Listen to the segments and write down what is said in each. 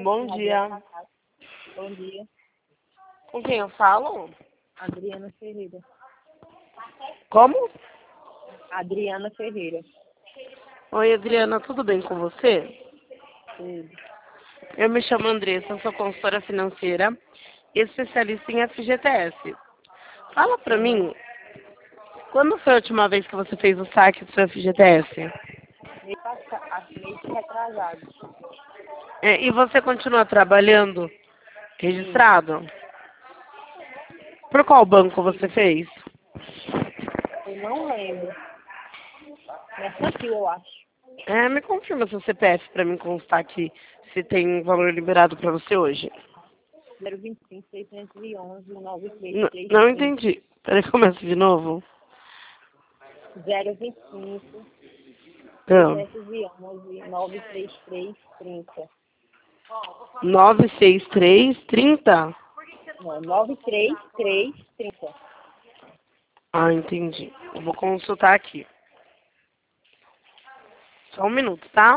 Bom dia. Bom dia. Com quem eu falo? Adriana Ferreira. Como? Adriana Ferreira. Oi, Adriana, tudo bem com você? Tudo. Eu me chamo Andressa, sou consultora financeira, especialista em FGTS. Fala pra mim, quando foi a última vez que você fez o saque do seu FGTS? Mês retrasado. E você continua trabalhando registrado? Por qual banco você fez? Eu não lembro. Mercantil, eu acho. Me confirma seu CPF pra mim constar aqui se tem valor liberado pra você hoje. 025 611 Não 9333. entendi. Peraí, começa de novo. 025 Não. 611 93330. 96330? Não, 93330. Ah, entendi. Eu vou consultar aqui. Só um minuto, tá?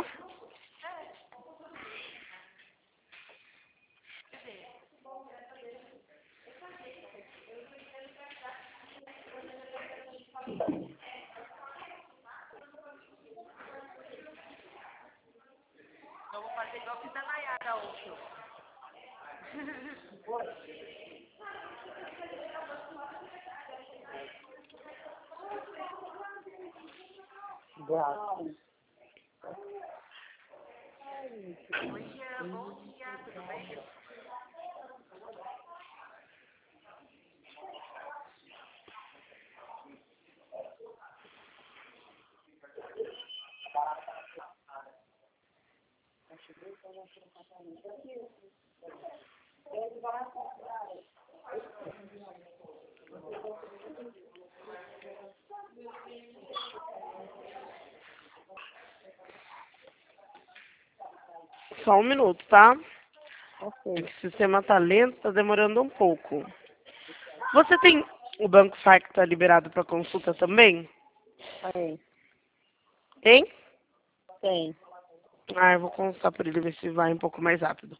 Graças. Só um minuto, tá? Ok. O sistema tá lento, tá demorando um pouco. Você tem o Banco Saque tá liberado para consulta também? Tem. Tem? Tem. Ah, eu vou consultar por ele, ver se vai um pouco mais rápido.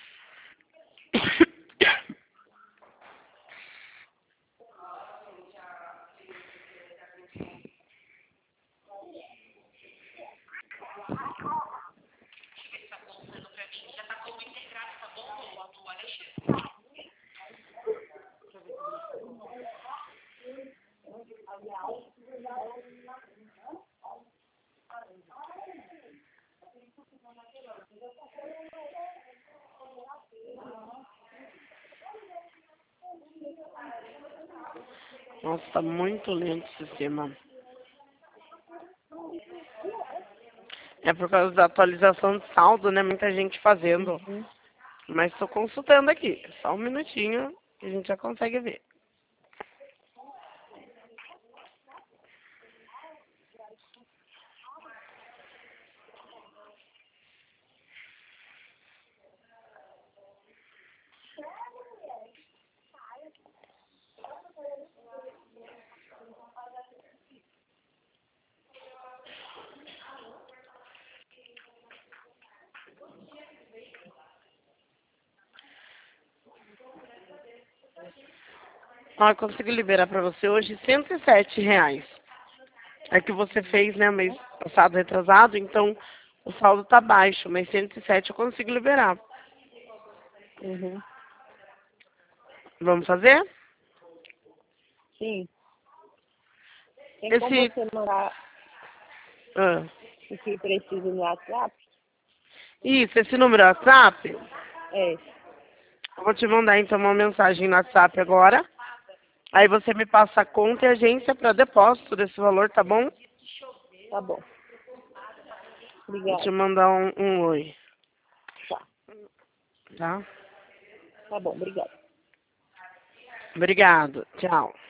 Nossa, tá muito lento o sistema. É por causa da atualização de saldo, né? Muita gente fazendo. Uhum. Mas estou consultando aqui. Só um minutinho que a gente já consegue ver. Ó, eu consigo liberar para você hoje R$ 107. É que você fez, né, mês passado, retrasado, então o saldo tá baixo, mas 107 eu consigo liberar. Uhum. Vamos fazer? Sim. Tem como Esse. você mandar Ah, o que precisa no WhatsApp? isso, esse número é WhatsApp? É. Eu vou te mandar então uma mensagem no WhatsApp agora. Aí você me passa a conta e a agência para depósito desse valor, tá bom? Tá bom. Vou te Obrigada. mandar um oi, Tá. tá? Tá bom, obrigada. Obrigado. Tchau.